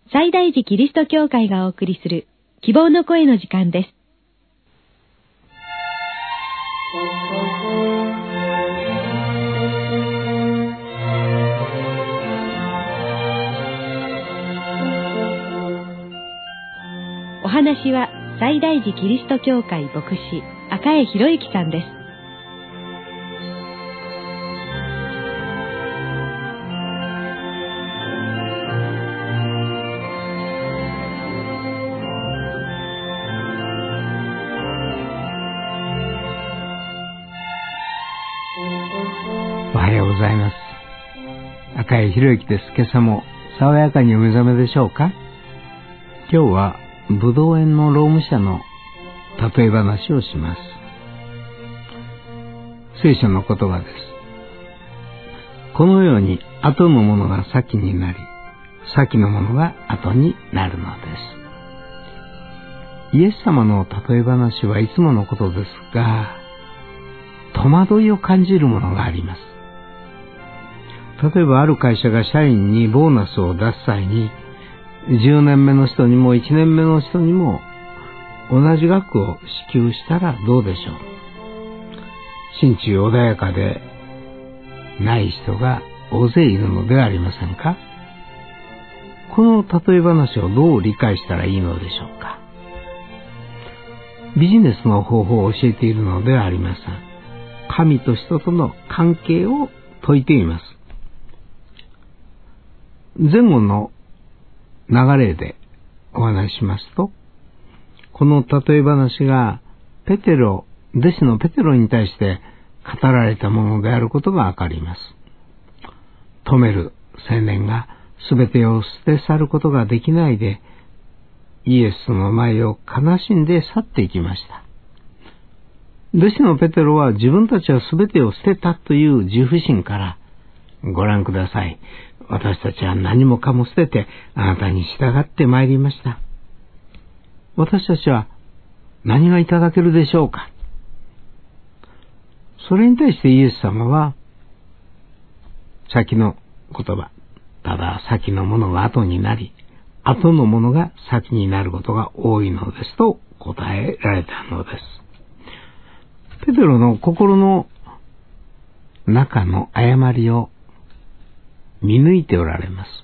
西大寺キリスト教会がお送りする希望の声の時間です。お話は西大寺キリスト教会牧師赤江博之さんです。 おはようございます。赤井博之です。今朝も爽やかにお目覚めでしょうか。今日はぶどう園の労務者の例え話をします。聖書の言葉です。このように後のものが先になり、先のものが後になるのです。イエス様の例え話はいつものことですが、戸惑いを感じるものがあります。例えばある会社が社員にボーナスを出す際に、10年目の人にも1年目の人にも同じ額を支給したらどうでしょう。心中穏やかでない人が大勢いるのではありませんか。この例え話をどう理解したらいいのでしょうか。ビジネスの方法を教えているのではありません。神と人との関係を説いています。前後の流れでお話ししますと、この例え話が弟子のペテロに対して語られたものであることがわかります。富める青年がすべてを捨て去ることができないで、イエスの前を悲しんで去っていきました。弟子のペテロは自分たちはすべてを捨てたという自負心から、ご覧ください。私たちは何もかも捨ててあなたに従ってまいりました。私たちは何がいただけるでしょうか。それに対してイエス様は、先の言葉、ただ先のものが後になり、後のものが先になることが多いのですと答えられたのです。ペテロの心の中の誤りを見抜いておられます。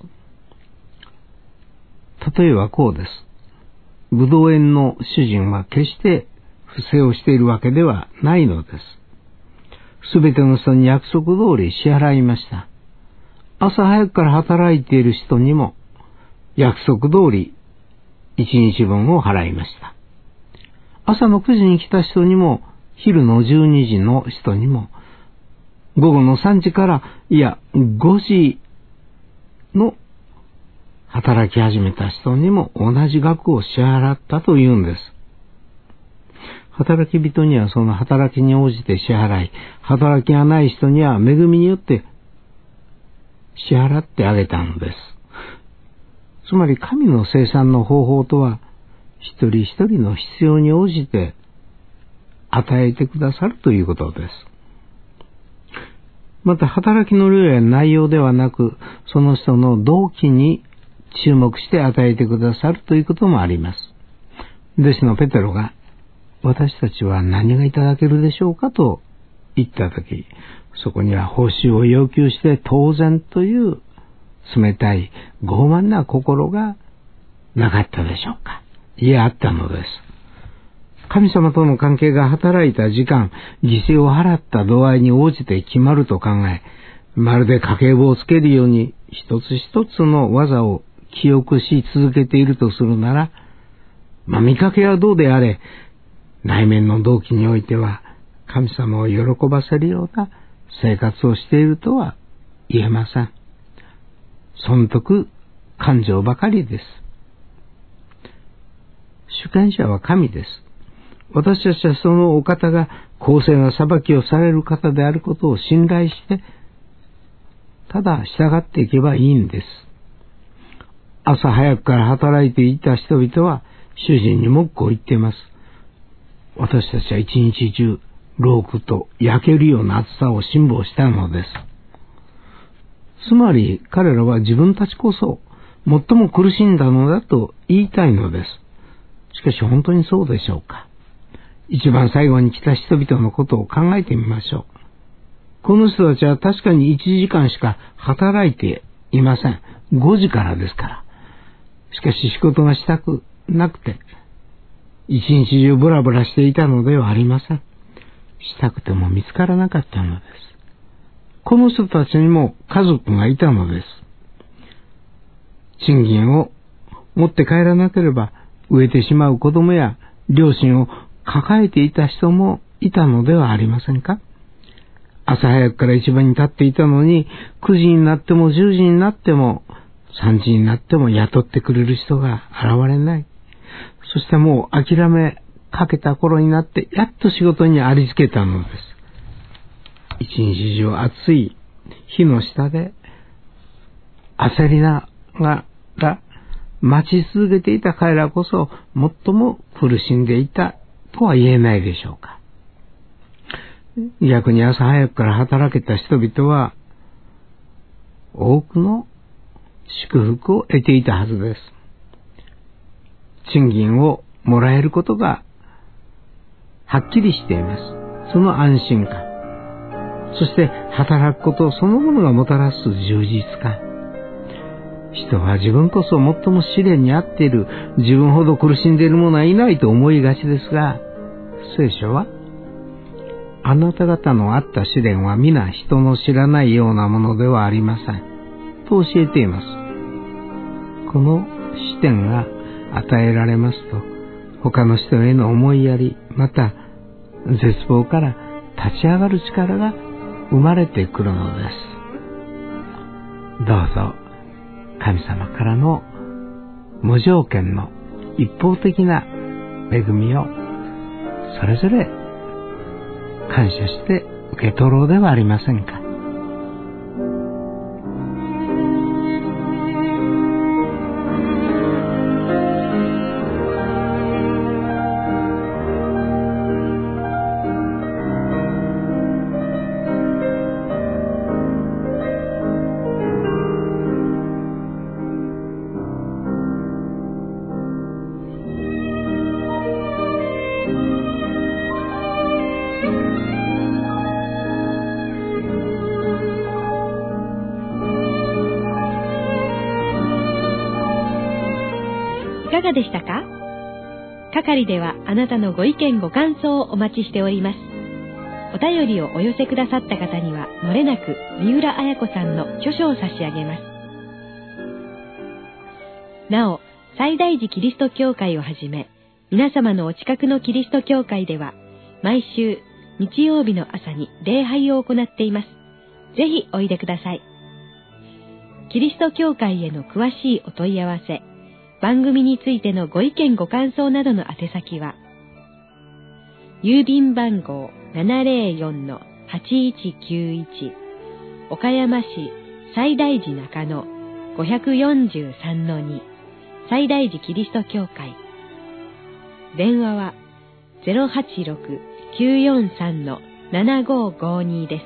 例えばこうです。ぶどう園の主人は決して不正をしているわけではないのです。すべての人に約束通り支払いました。朝早くから働いている人にも約束通り1日分を払いました。朝の9時に来た人にも、昼の12時の人にも、午後の3時から5時の働き始めた人にも同じ額を支払ったというんです。働き人にはその働きに応じて支払い、働きがない人には恵みによって支払ってあげたのです。つまり神の生産の方法とは、一人一人の必要に応じて与えてくださるということです。また働きの量や内容ではなく、その人の動機に注目して与えてくださるということもあります。弟子のペテロが、私たちは何がいただけるでしょうかと言ったとき、そこには報酬を要求して当然という冷たい傲慢な心がなかったでしょうか。いえ、あったのです。神様との関係が働いた時間、犠牲を払った度合いに応じて決まると考え、まるで家計簿をつけるように一つ一つの技を記憶し続けているとするなら、見かけはどうであれ、内面の動機においては神様を喜ばせるような生活をしているとは言えません。損得感情ばかりです。主権者は神です。私たちはそのお方が公正な裁きをされる方であることを信頼して、ただ従っていけばいいんです。朝早くから働いていた人々は主人にもこう言っています。私たちは一日中労苦と焼けるような暑さを辛抱したのです。つまり彼らは自分たちこそ最も苦しんだのだと言いたいのです。しかし本当にそうでしょうか。一番最後に来た人々のことを考えてみましょう。この人たちは確かに1時間しか働いていません。5時からですから。しかし仕事がしたくなくて、一日中ブラブラしていたのではありません。したくても見つからなかったのです。この人たちにも家族がいたのです。賃金を持って帰らなければ飢えてしまう子供や両親を抱えていた人もいたのではありませんか。朝早くから市場に立っていたのに、9時になっても10時になっても3時になっても雇ってくれる人が現れない。そしてもう諦めかけた頃になってやっと仕事にありつけたのです。一日中暑い火の下で焦りながら待ち続けていた彼らこそ最も苦しんでいたとは言えないでしょうか。逆に朝早くから働けた人々は多くの祝福を得ていたはずです。賃金をもらえることがはっきりしています。その安心感、そして働くことそのものがもたらす充実感。人は自分こそ最も試練に遭っている、自分ほど苦しんでいる者はいないと思いがちですが、聖書はあなた方のあった試練は皆人の知らないようなものではありませんと教えています。この試練が与えられますと、他の人への思いやり、また絶望から立ち上がる力が生まれてくるのです。どうぞ神様からの無条件の一方的な恵みをそれぞれ感謝して受け取ろうではありませんか。 いかがでしたか？係ではあなたのご意見ご感想をお待ちしております。お便りをお寄せくださった方にはもれなく三浦綾子さんの著書を差し上げます。なお、西大寺キリスト教会をはじめ皆様のお近くのキリスト教会では毎週日曜日の朝に礼拝を行っています。ぜひおいでください。キリスト教会への詳しいお問い合わせ、番組についてのご意見ご感想などの宛先は、郵便番号 704-8191 岡山市西大寺中野 543-2 西大寺キリスト教会。電話は 086-943-7552 です。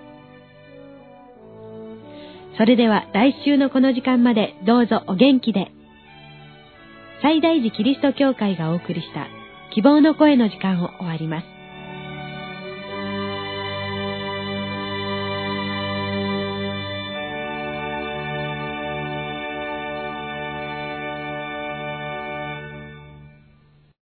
それでは来週のこの時間までどうぞお元気で。西大寺キリスト教会がお送りした希望の声の時間を終わります。